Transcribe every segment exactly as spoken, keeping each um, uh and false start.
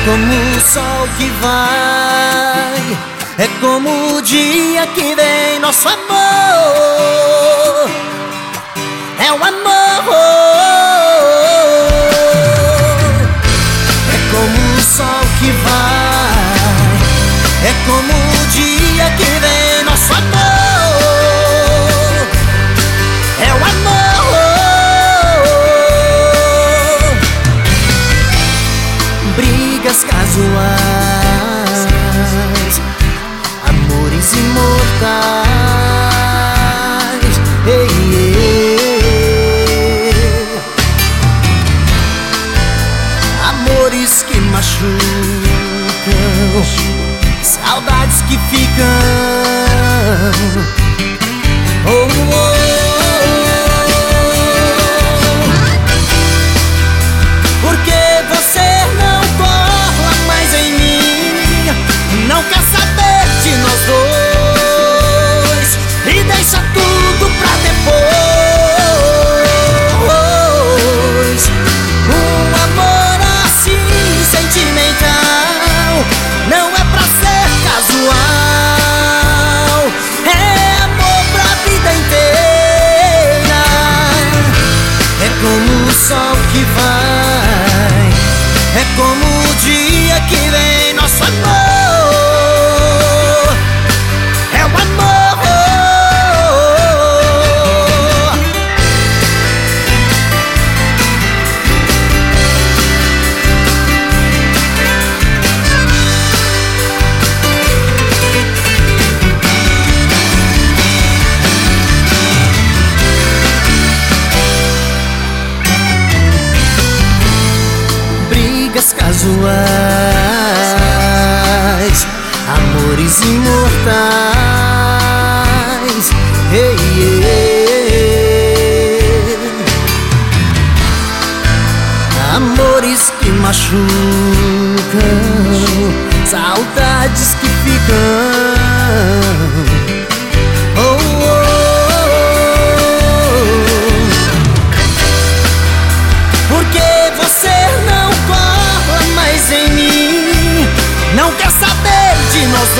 como o sol que vai, é como o dia que vem. Nosso amor é o amor. É como o sol que vai, é como o dia que vem. Nosso amor é o amor. Brigas casuais, amores imortais. Ei, ei. Amores que machucam, saudades que ficam. Oh, oh, oh. Porque você não cola mais em mim, não quer saber de nós dois e deixa tudo pra depois. Um amor assim sentimental não é pra ser casual, é amor pra vida inteira. É como o sol que vai, é como o dia que vem. Nosso amor é o amor. Brigas casuais, amores imortais. Ei, ei. Amores que machucam, saudades que ficam. Oh, oh, oh. Porque você não cola mais em mim, não quer saber de nós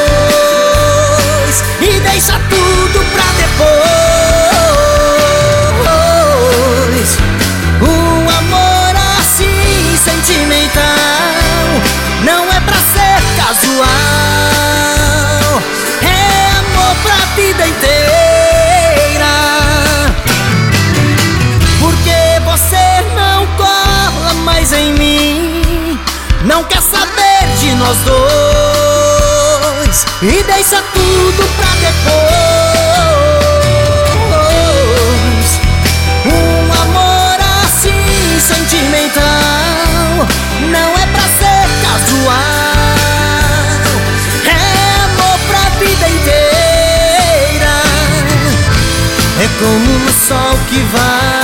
dois e deixa tudo pra depois. Um amor assim sentimental não é pra ser casual, é amor pra vida inteira. Porque você não cola mais em mim, não quer saber de nós dois e deixa tudo pra depois. Um amor assim sentimental não é pra ser casual, é amor pra vida inteira. É como o sol que vai,